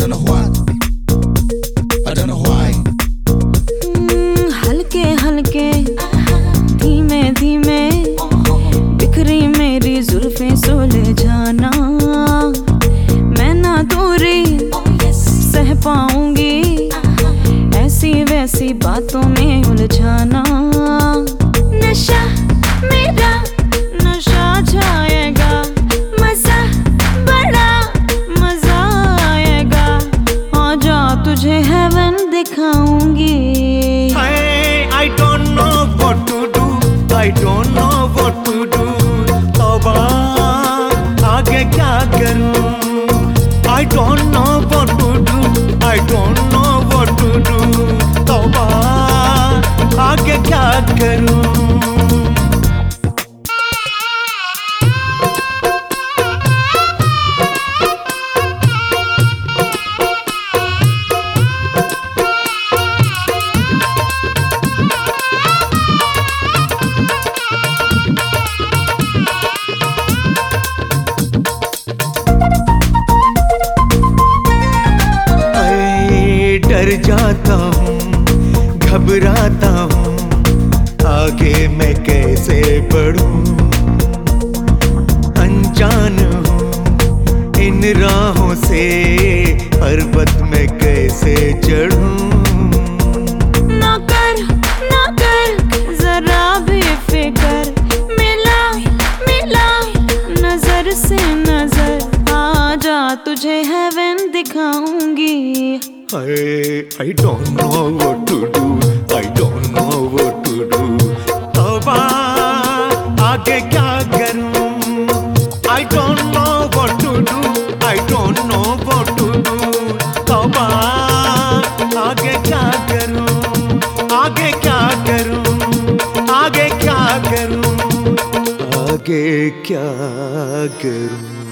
don't know what, I don't know why. हल्के हल्के धीमे धीमे बिखरी मेरी जुल्फें सुलझाना, मैं ना दूरी सह पाऊंगी ऐसी वैसी बातों में उलझाना। नशा मेरा नशा छाएगा, मजा बड़ा मजा आएगा, आजा तुझे हेवन दिखाऊंगी। I don't know what to do, I don't know what to do, तौबा आगे क्या करूं? I don't know what to do, I don't know what to do, तौबा आगे क्या करूं? डर जाता हूँ, घबराता हूँ, आगे मैं कैसे बढ़ूं? अनजान हूँ इन राहों से, पर्वत में कैसे चढ़ूं? ना कर जरा भी फिकर, मिला मिला नजर से नजर, आजा तुझे हेवन दिखाऊंगी। I don't know what to do, I don't know what to do, तौबा आगे क्या करूं? I don't know what to do, I don't know what to do, तौबा आगे क्या करूं? आगे क्या करूं? आगे क्या करूं? आगे क्या करूं?